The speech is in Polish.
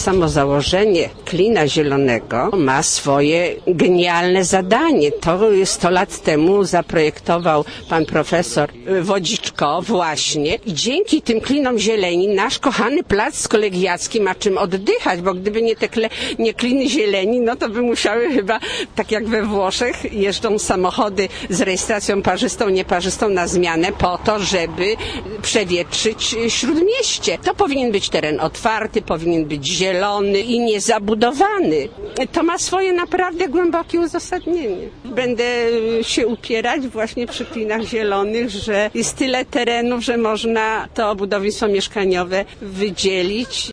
samo założenie Klina Zielonego ma swoje genialne zadanie. To 100 lat temu zaprojektował pan profesor Wodziczko właśnie i dzięki tym klinom zieleni nasz kochany plac kolegiacki ma czym oddychać, bo gdyby nie kliny zieleni, no to by musiały chyba, tak jak we Włoszech, jeżdżą samochody z rejestracją parzystą, nieparzystą na zmianę po to, żeby przewietrzyć śródmieście. To powinien być teren otwarty, powinien być zielony i niezabudowany. To ma swoje naprawdę głębokie uzasadnienie. Będę się upierać właśnie przy klinach zielonych, że jest tyle terenów, że można to budownictwo mieszkaniowe wydzielić.